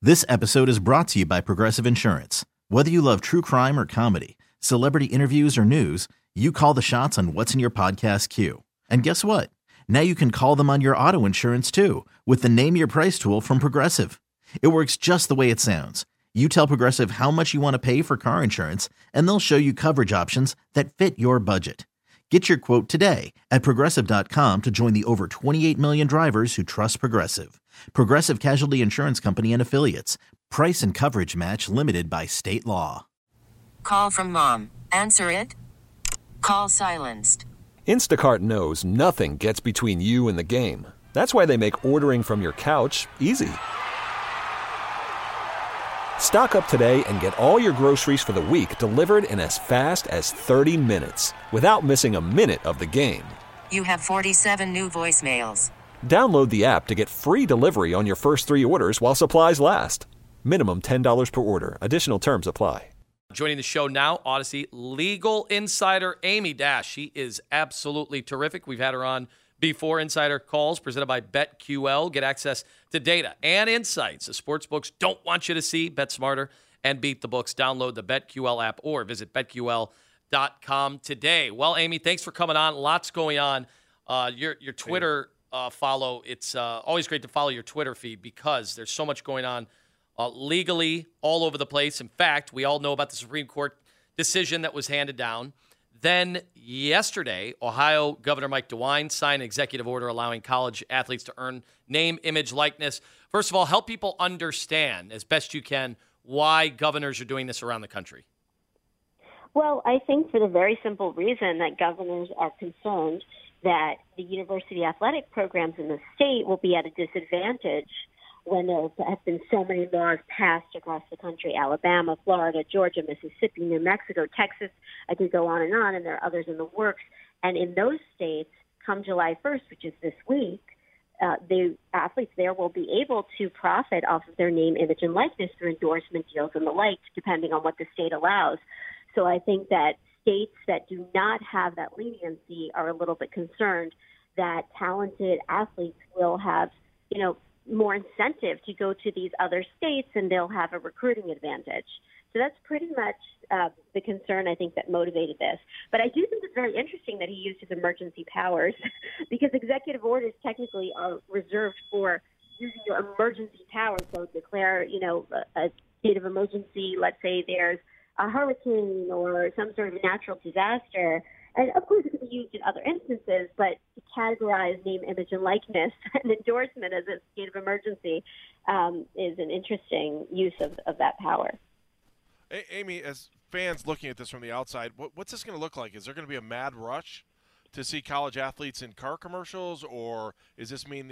This episode is brought to you by Progressive Insurance. Whether you love true crime or comedy, celebrity interviews or news, you call the shots on what's in your podcast queue. And guess what? Now you can call them on your auto insurance too with the Name Your Price tool from Progressive. It works just the way it sounds. You tell Progressive how much you want to pay for car insurance, and they'll show you coverage options that fit your budget. Get your quote today at Progressive.com to join the over 28 million drivers who trust Progressive. Progressive Casualty Insurance Company and Affiliates. Price and coverage match limited by state law. Call from mom. Answer it. Call silenced. Instacart knows nothing gets between you and the game. That's why they make ordering from your couch easy. Stock up today and get all your groceries for the week delivered in as fast as 30 minutes without missing a minute of the game. You have 47 new voicemails. Download the app to get free delivery on your first 3 orders while supplies last. Minimum $10 per order. Additional terms apply. Joining the show now, Odyssey legal insider Amy Dash. She is absolutely terrific. We've had her on before. Insider Calls presented by BetQL. Get access to data and insights the sportsbooks don't want you to see. Bet smarter and beat the books. Download the BetQL app or visit BetQL.com today. Well, Amy, thanks for coming on. Lots going on. Your Twitter follow. It's always great to follow your Twitter feed because there's so much going on legally all over the place. In fact, we all know about the Supreme Court decision that was handed down. Then yesterday, Ohio Governor Mike DeWine signed an executive order allowing college athletes to earn name, image, likeness. First of all, help people understand as best you can why governors are doing this around the country. Well, I think for the very simple reason that governors are concerned that the university athletic programs in the state will be at a disadvantage when there have been so many laws passed across the country: Alabama, Florida, Georgia, Mississippi, New Mexico, Texas. I could go on, and there are others in the works. And in those states, come July 1st, which is this week, the athletes there will be able to profit off of their name, image, and likeness through endorsement deals and the like, depending on what the state allows. So I think that states that do not have that leniency are a little bit concerned that talented athletes will have, more incentive to go to these other states, and they'll have a recruiting advantage. So that's pretty much the concern, I think, that motivated this. But I do think it's very interesting that he used his emergency powers because executive orders technically are reserved for using your emergency powers. So declare, a state of emergency. Let's say there's a hurricane or some sort of natural disaster. And, of course, it can be used in other instances, but to categorize name, image, and likeness and endorsement as a state of emergency is an interesting use of that power. Hey, Amy, as fans looking at this from the outside, what's this going to look like? Is there going to be a mad rush to see college athletes in car commercials, or does this mean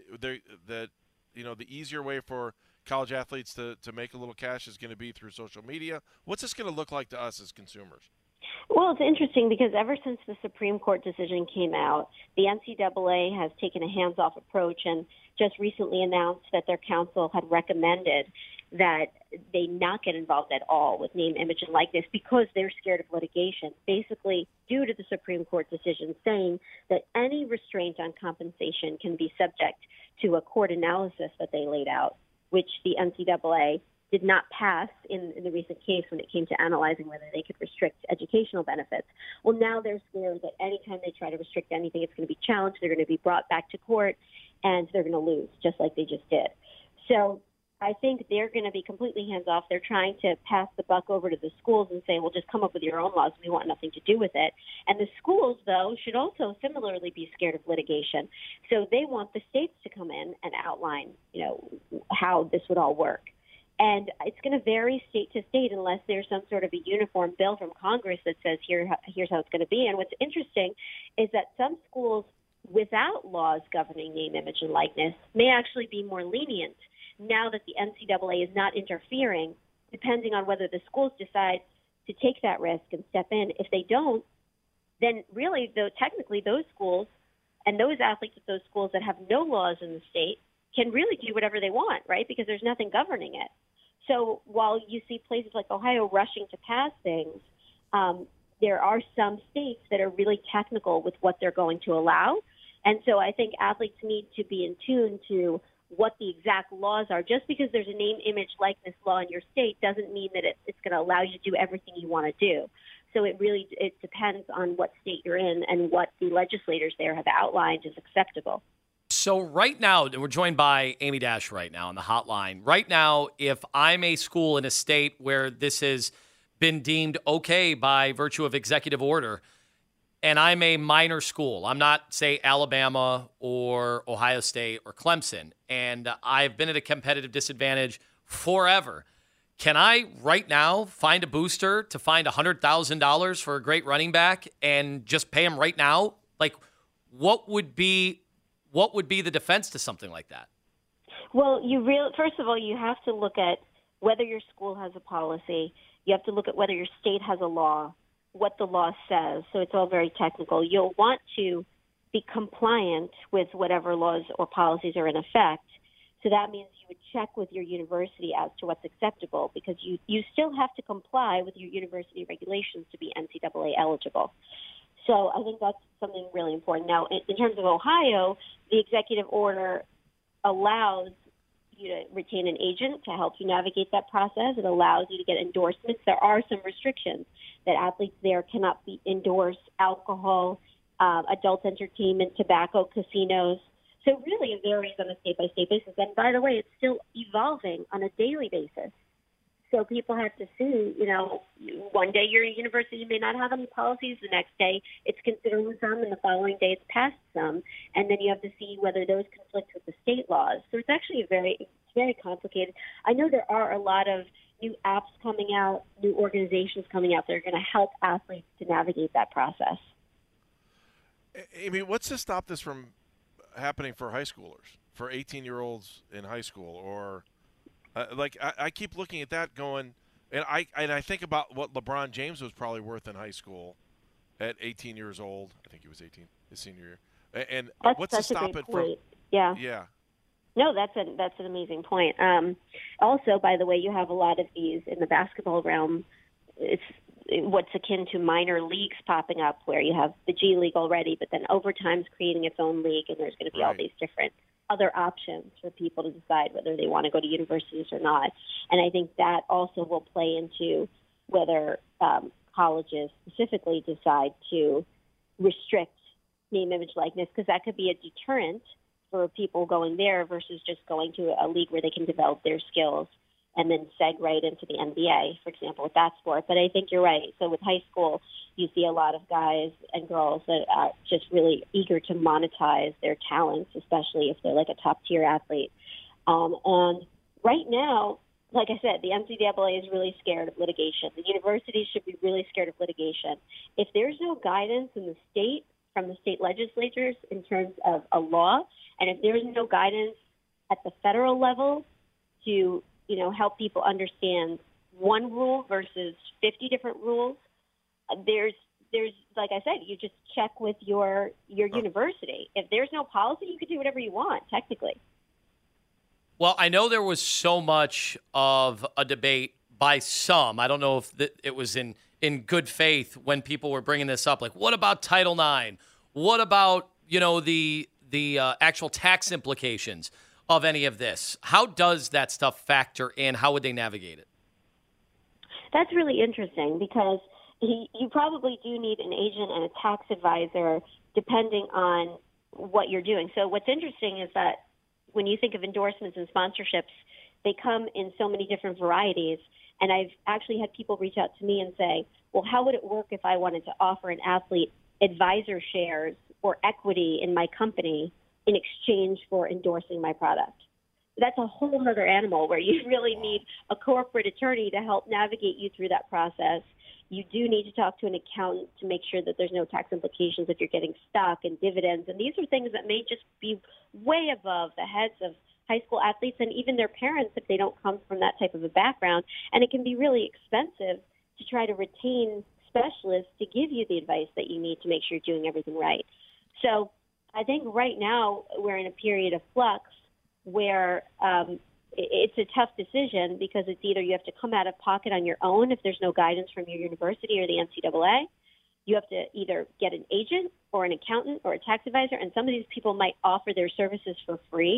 the easier way for college athletes to make a little cash is going to be through social media? What's this going to look like to us as consumers? Well, it's interesting because ever since the Supreme Court decision came out, the NCAA has taken a hands-off approach and just recently announced that their counsel had recommended that they not get involved at all with name, image, and likeness because they're scared of litigation, basically due to the Supreme Court decision saying that any restraint on compensation can be subject to a court analysis that they laid out, which the NCAA did not pass in the recent case when it came to analyzing whether they could restrict educational benefits. Well, now they're scared that anytime they try to restrict anything, it's going to be challenged, they're going to be brought back to court, and they're going to lose, just like they just did. So I think they're going to be completely hands-off. They're trying to pass the buck over to the schools and say, well, just come up with your own laws. We want nothing to do with it. And the schools, though, should also similarly be scared of litigation. So they want the states to come in and outline, how this would all work. And it's going to vary state to state unless there's some sort of a uniform bill from Congress that says here's how it's going to be. And what's interesting is that some schools without laws governing name, image, and likeness may actually be more lenient now that the NCAA is not interfering, depending on whether the schools decide to take that risk and step in. If they don't, then really, though, technically those schools and those athletes at those schools that have no laws in the state can really do whatever they want, right? Because there's nothing governing it. So while you see places like Ohio rushing to pass things, there are some states that are really technical with what they're going to allow. And so I think athletes need to be in tune to what the exact laws are. Just because there's a name, image, likeness law in your state doesn't mean that it's going to allow you to do everything you want to do. So it depends on what state you're in and what the legislators there have outlined is acceptable. So right now, we're joined by Amy Dash right now on the hotline. Right now, if I'm a school in a state where this has been deemed okay by virtue of executive order, and I'm a minor school, I'm not, say, Alabama or Ohio State or Clemson, and I've been at a competitive disadvantage forever, can I right now find a booster to find $100,000 for a great running back and just pay him right now? Like, what would be the defense to something like that? Well, first of all, you have to look at whether your school has a policy. You have to look at whether your state has a law, what the law says. So it's all very technical. You'll want to be compliant with whatever laws or policies are in effect. So that means you would check with your university as to what's acceptable, because you still have to comply with your university regulations to be NCAA eligible. So I think that's something really important. Now, in terms of Ohio, the executive order allows you to retain an agent to help you navigate that process. It allows you to get endorsements. There are some restrictions that athletes there cannot be endorse alcohol, adult entertainment, tobacco, casinos. So really it varies on a state-by-state basis. And by the way, it's still evolving on a daily basis. So people have to see, one day your university may not have any policies, the next day it's considering some, and the following day it's passed some. And then you have to see whether those conflict with the state laws. So it's actually very complicated. I know there are a lot of new apps coming out, new organizations coming out that are going to help athletes to navigate that process. Amy, what's to stop this from happening for high schoolers, for 18-year-olds in high school? Or I keep looking at that going, and I think about what LeBron James was probably worth in high school at 18 years old. I think he was 18 his senior year. And what's to stop it from? Yeah. No, that's an amazing point. Also, by the way, you have a lot of these in the basketball realm. It's what's akin to minor leagues popping up, where you have the G League already, but then Overtime's creating its own league, and there's going to be all these different other options for people to decide whether they want to go to universities or not. And I think that also will play into whether colleges specifically decide to restrict name, image, likeness, because that could be a deterrent for people going there versus just going to a league where they can develop their skills and then seg right into the NBA, for example, with that sport. But I think you're right. So with high school, you see a lot of guys and girls that are just really eager to monetize their talents, especially if they're like a top-tier athlete. And right now, like I said, the NCAA is really scared of litigation. The universities should be really scared of litigation. If there's no guidance in the state, from the state legislatures in terms of a law, and if there's no guidance at the federal level to help people understand one rule versus 50 different rules, there's like I said, you just check with your university. If there's no policy, you can do whatever you want, technically. Well, I know there was so much of a debate by some. I don't know if it was in good faith when people were bringing this up. Like, what about Title IX? What about, the actual tax implications of any of this? How does that stuff factor in? How would they navigate it? That's really interesting, because you probably do need an agent and a tax advisor depending on what you're doing. So what's interesting is that when you think of endorsements and sponsorships, they come in so many different varieties. And I've actually had people reach out to me and say, well, how would it work if I wanted to offer an athlete advisor shares or equity in my company in exchange for endorsing my product? That's a whole other animal where you really need a corporate attorney to help navigate you through that process. You do need to talk to an accountant to make sure that there's no tax implications if you're getting stock and dividends. And these are things that may just be way above the heads of high school athletes and even their parents if they don't come from that type of a background. And it can be really expensive to try to retain specialists to give you the advice that you need to make sure you're doing everything right. So I think right now we're in a period of flux where it's a tough decision, because it's either you have to come out of pocket on your own if there's no guidance from your university or the NCAA. You have to either get an agent or an accountant or a tax advisor, and some of these people might offer their services for free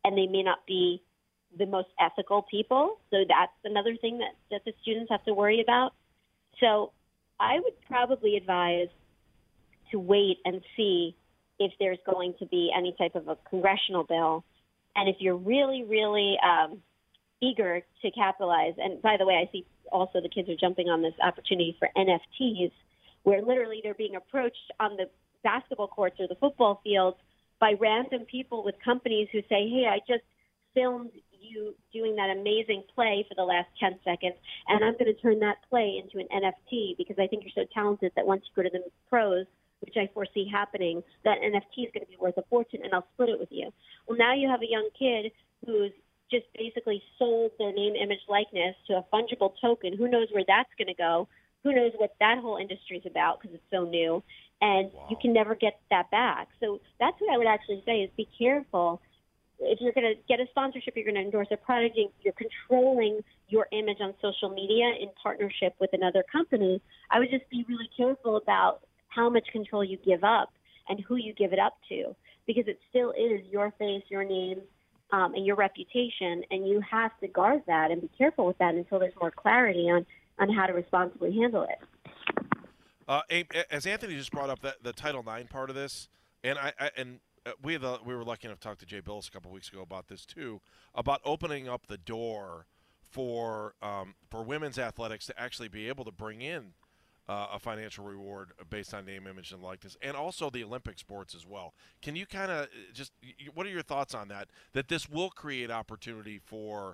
and they may not be the most ethical people. So that's another thing that the students have to worry about. So I would probably advise to wait and see if there's going to be any type of a congressional bill. And if you're really, really eager to capitalize, and by the way, I see also the kids are jumping on this opportunity for NFTs, where literally they're being approached on the basketball courts or the football fields by random people with companies who say, hey, I just filmed you doing that amazing play for the last 10 seconds, and I'm going to turn that play into an NFT because I think you're so talented that once you go to the pros, which I foresee happening, that NFT is going to be worth a fortune, and I'll split it with you. Well, now you have a young kid who's just basically sold their name, image, likeness to a fungible token. Who knows where that's going to go? Who knows what that whole industry is about because it's so new, and you can never get that back. So that's what I would actually say is be careful. If you're going to get a sponsorship, you're going to endorse a product, you're controlling your image on social media in partnership with another company, I would just be really careful about how much control you give up and who you give it up to, because it still is your face, your name, and your reputation, and you have to guard that and be careful with that until there's more clarity on how to responsibly handle it. As Anthony just brought up the Title IX part of this, and we were lucky enough to talk to Jay Billis a couple weeks ago about this too, about opening up the door for women's athletics to actually be able to bring in a financial reward based on name, image, and likeness, and also the Olympic sports as well. Can you kind of what are your thoughts on that? That this will create opportunity for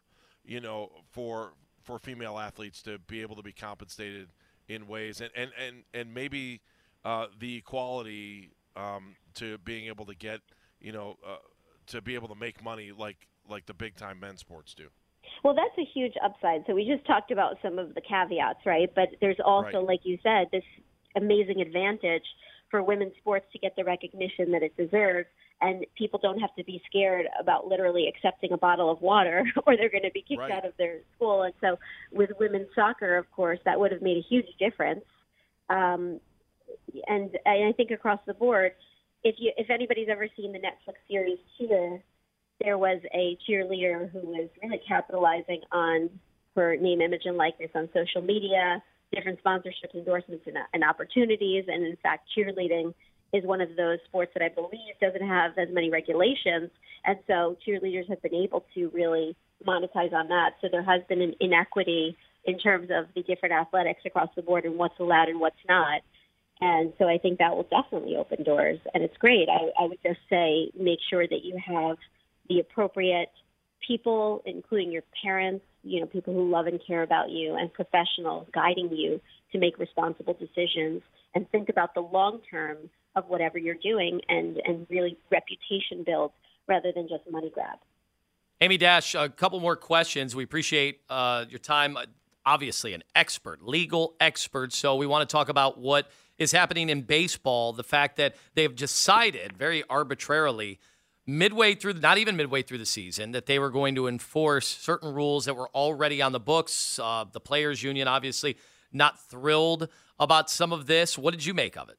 female athletes to be able to be compensated in ways, and maybe the equality to being able to get to be able to make money like the big time men's sports do. Well, that's a huge upside. So we just talked about some of the caveats, right? But there's also, like you said, this amazing advantage for women's sports to get the recognition that it deserves. And people don't have to be scared about literally accepting a bottle of water or they're going to be kicked out of their school. And so with women's soccer, of course, that would have made a huge difference. And I think across the board, if anybody's ever seen the Netflix series Cheer, there was a cheerleader who was really capitalizing on her name, image, and likeness on social media, different sponsorships, endorsements, and opportunities. And in fact, cheerleading is one of those sports that I believe doesn't have as many regulations. And so cheerleaders have been able to really monetize on that. So there has been an inequity in terms of the different athletics across the board and what's allowed and what's not. And so I think that will definitely open doors. And it's great. I would just say make sure that you have the appropriate people, including your parents, people who love and care about you, and professionals guiding you to make responsible decisions and think about the long term of whatever you're doing and really reputation build rather than just money grab. Amy Dash, a couple more questions. We appreciate your time. Obviously an expert, legal expert. So we want to talk about what is happening in baseball, the fact that they've decided very arbitrarily not even midway through the season, that they were going to enforce certain rules that were already on the books. The players' union, obviously, not thrilled about some of this. What did you make of it?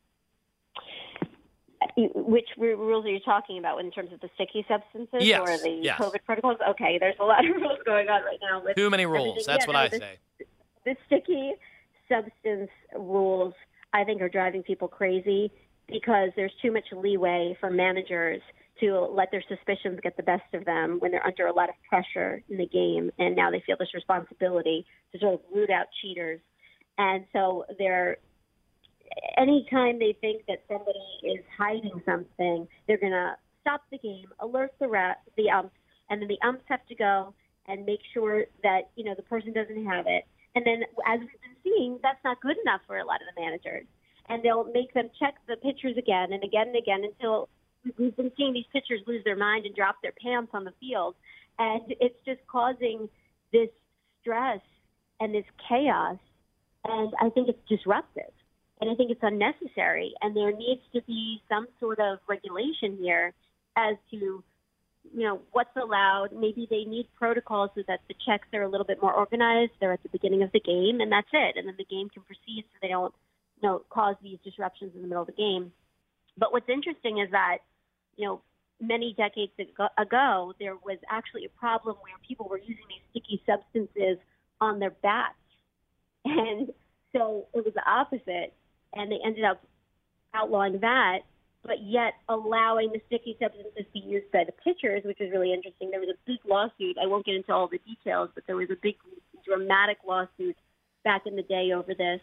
Which rules are you talking about in terms of the sticky substances or the yes. COVID protocols? Okay, there's a lot of rules going on right now. Too many rules. That's what I say. The sticky substance rules, I think, are driving people crazy because there's too much leeway for managers to let their suspicions get the best of them when they're under a lot of pressure in the game. And now they feel this responsibility to sort of root out cheaters. And so anytime they think that somebody is hiding something, they're going to stop the game, alert the umps, and then the umps have to go and make sure that, the person doesn't have it. And then, as we've been seeing, that's not good enough for a lot of the managers. And they'll make them check the pitchers again and again and again until we've been seeing these pitchers lose their mind and drop their pants on the field. And it's just causing this stress and this chaos. And I think it's disruptive. And I think it's unnecessary. And there needs to be some sort of regulation here as to, what's allowed. Maybe they need protocols so that the checks are a little bit more organized. They're at the beginning of the game, and that's it. And then the game can proceed so they don't, cause these disruptions in the middle of the game. But what's interesting is that, many decades ago, there was actually a problem where people were using these sticky substances on their bats. And so it was the opposite, and they ended up outlawing that, but yet allowing the sticky substances to be used by the pitchers, which is really interesting. There was a big lawsuit. I won't get into all the details, but there was a big, dramatic lawsuit back in the day over this.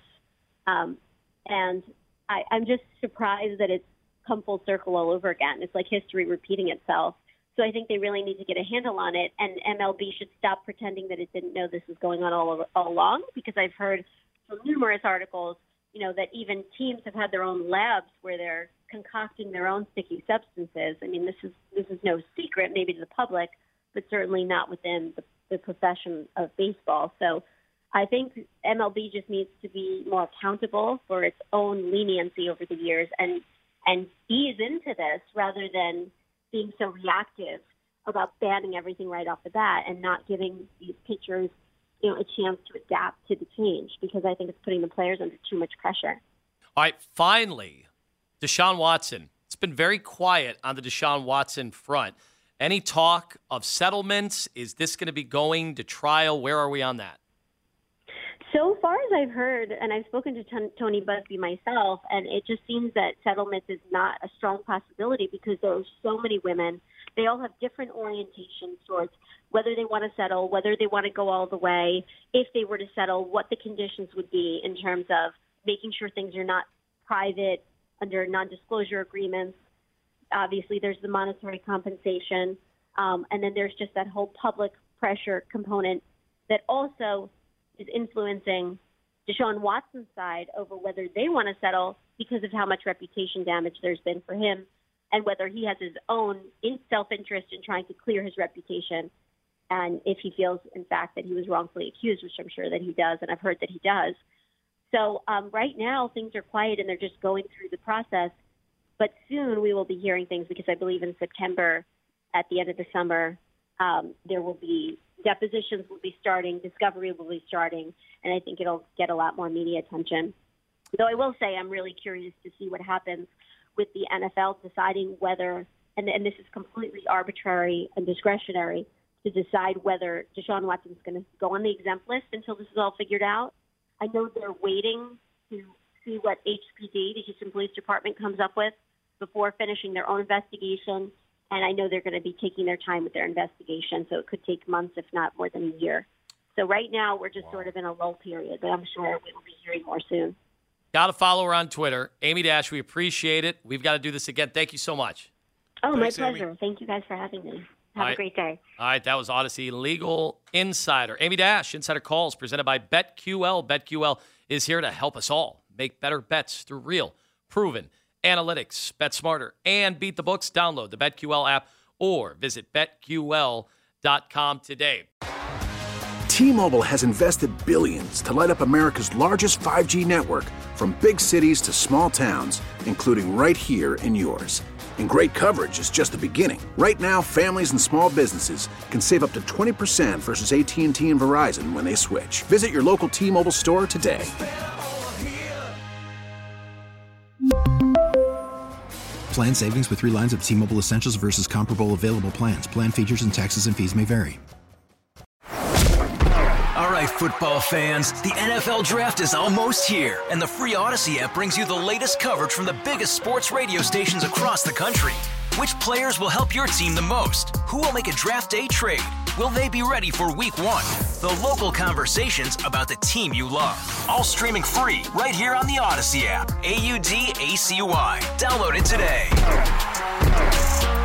And I'm just surprised that it's come full circle all over again. It's like history repeating itself. So I think they really need to get a handle on it, and MLB should stop pretending that it didn't know this was going on all along, because I've heard from numerous articles, that even teams have had their own labs where they're concocting their own sticky substances. I mean, this is no secret, maybe to the public, but certainly not within the profession of baseball. So I think MLB just needs to be more accountable for its own leniency over the years and ease into this rather than being so reactive about banning everything right off the bat and not giving these pitchers, a chance to adapt to the change, because I think it's putting the players under too much pressure. All right, finally, Deshaun Watson. It's been very quiet on the Deshaun Watson front. Any talk of settlements? Is this going to be going to trial? Where are we on that? So far as I've heard, and I've spoken to Tony Buzbee myself, and it just seems that settlement is not a strong possibility because there are so many women. They all have different orientations towards whether they want to settle, whether they want to go all the way, if they were to settle, what the conditions would be in terms of making sure things are not private under non-disclosure agreements. Obviously, there's the monetary compensation, and then there's just that whole public pressure component that also is influencing Deshaun Watson's side over whether they want to settle because of how much reputation damage there's been for him and whether he has his own self-interest in trying to clear his reputation, and if he feels, in fact, that he was wrongfully accused, which I'm sure that he does, and I've heard that he does. So right now, things are quiet, and they're just going through the process. But soon we will be hearing things, because I believe in September, at the end of the summer, there will be depositions will be starting, discovery will be starting, and I think it'll get a lot more media attention. Though I will say I'm really curious to see what happens with the NFL deciding whether, and this is completely arbitrary and discretionary, to decide whether Deshaun Watson's going to go on the exempt list until this is all figured out. I know they're waiting to see what HPD, the Houston Police Department, comes up with before finishing their own investigation. And I know they're going to be taking their time with their investigation, so it could take months, if not more than a year. So right now we're just sort of in a lull period, but I'm sure we will be hearing more soon. Got to follow her on Twitter. Amy Dash, we appreciate it. We've got to do this again. Thank you so much. Oh, Thanks, my pleasure. Amy. Thank you guys for having me. Have a great day. All right, that was Odyssey Legal Insider. Amy Dash, Insider Calls, presented by BetQL. BetQL is here to help us all make better bets through real, proven analytics. Bet smarter and beat the books. Download the BetQL app or visit BetQL.com today. T-Mobile has invested billions to light up America's largest 5G network, from big cities to small towns, including right here in yours. And great coverage is just the beginning. Right now, families and small businesses can save up to 20% versus AT&T and Verizon when they switch. Visit your local T-Mobile store today. Plan savings with 3 lines of T-Mobile Essentials versus comparable available plans. Plan features and taxes and fees may vary. All right, football fans, the NFL Draft is almost here, and the free Odyssey app brings you the latest coverage from the biggest sports radio stations across the country. Which players will help your team the most? Who will make a draft day trade? Will they be ready for Week 1? The local conversations about the team you love. All streaming free right here on the Odyssey app. AUDACY. Download it today.